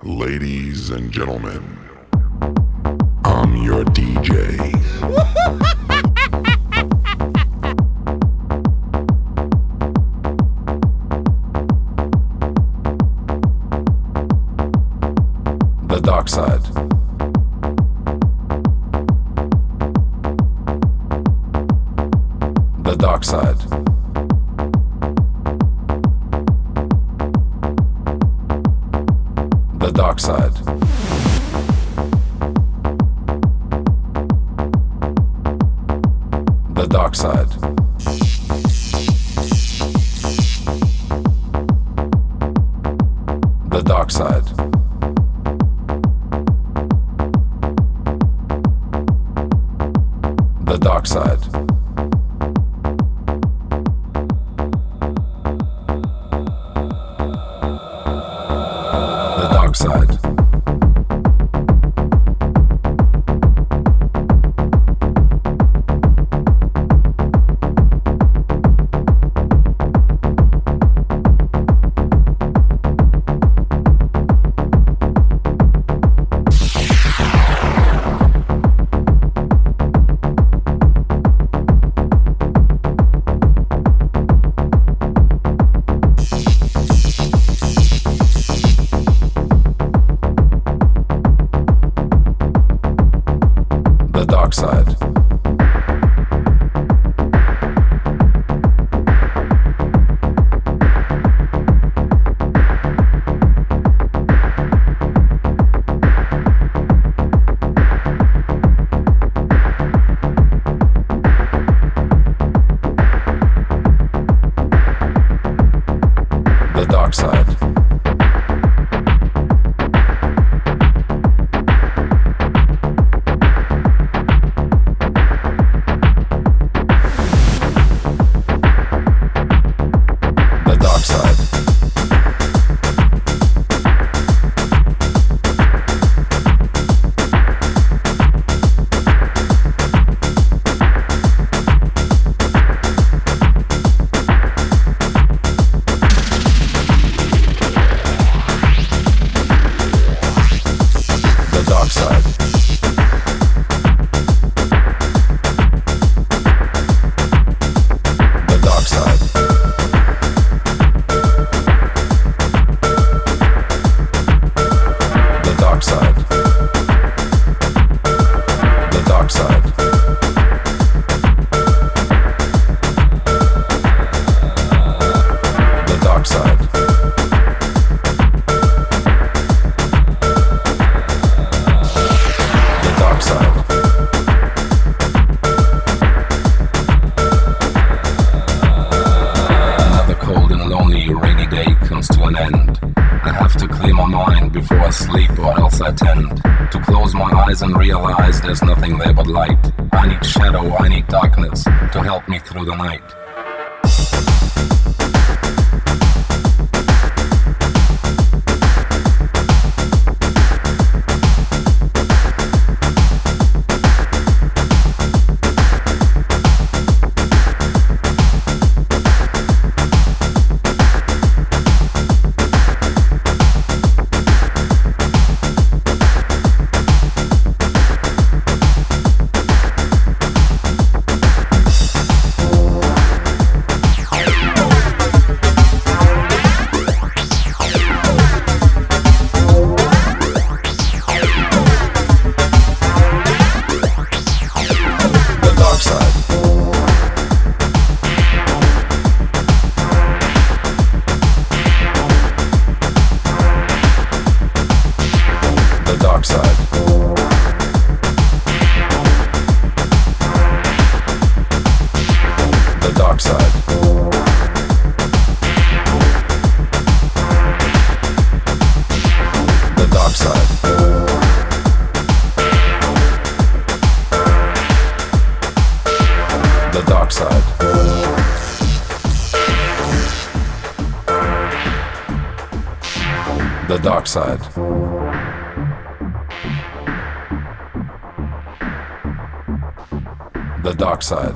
Ladies and gentlemen, I'm your DJ. The Dark Side. The Dark Side. The Dark Side. The Dark Side. The Dark Side. The Dark Side. The Dark Side. The Dark Side. The Dark Side. And realize there's nothing there but light. I need shadow, I need darkness to help me through the night. The Dark Side. The Dark Side.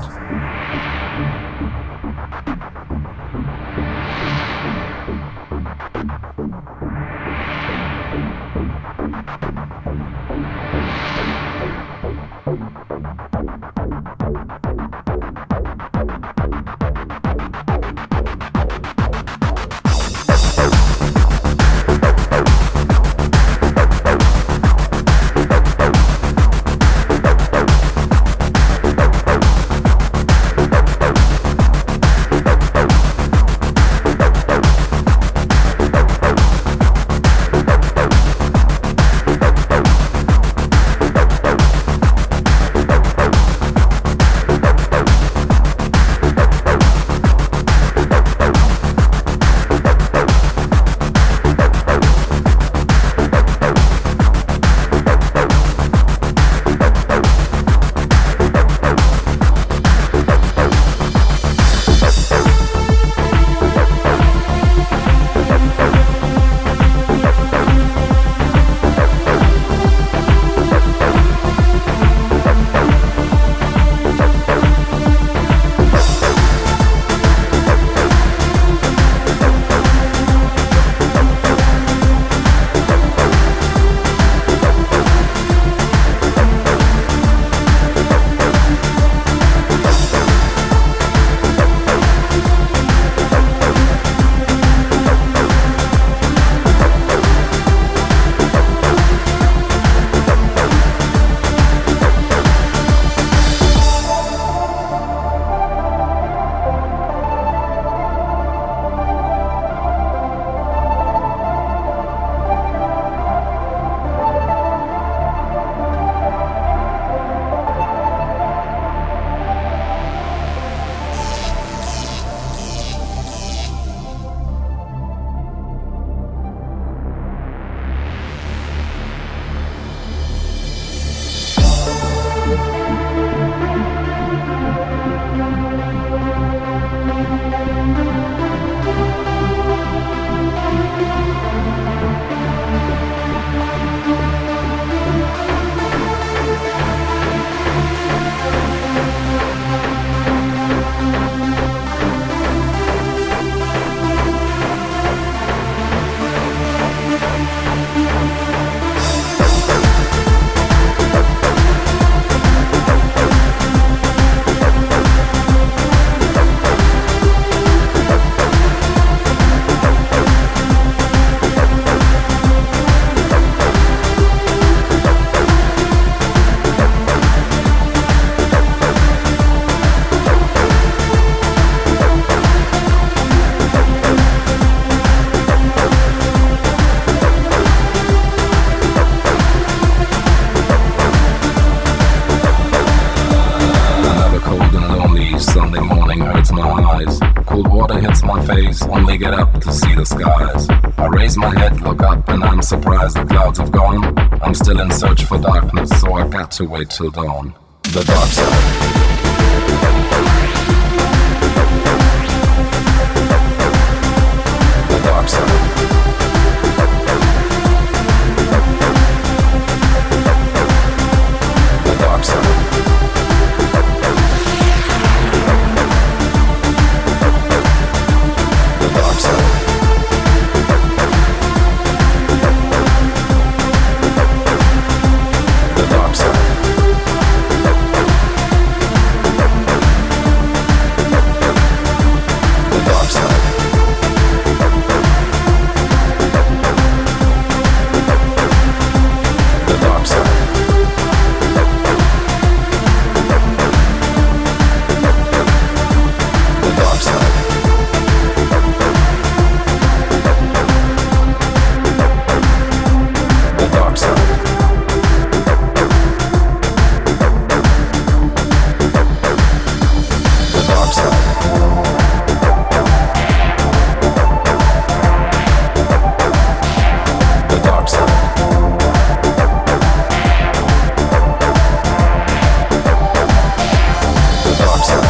days, only get up to see the skies. I raise my head, look up, and I'm surprised the clouds have gone. I'm still in search for darkness, so I got to wait till dawn. The dark side. The dark side. The dark side. The dark side. The dark side. The dark side. The dark side. The dark side. The dark side. The dark side. The dark side. The dark side.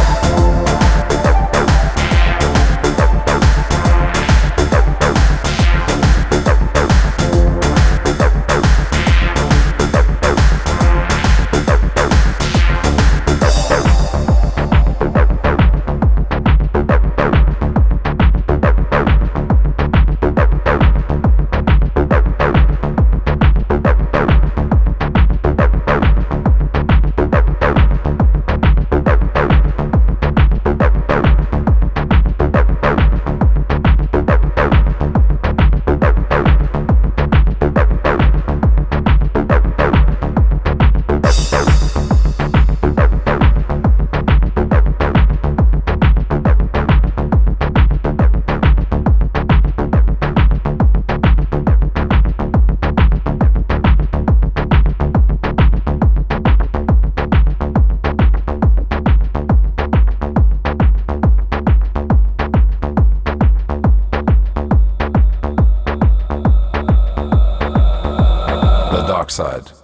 The dark side.